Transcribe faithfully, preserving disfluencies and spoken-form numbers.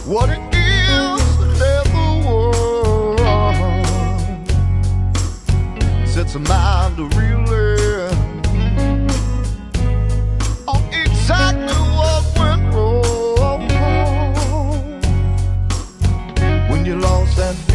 what it is to never want. Sets a mind to really on exactly what went wrong when you lost that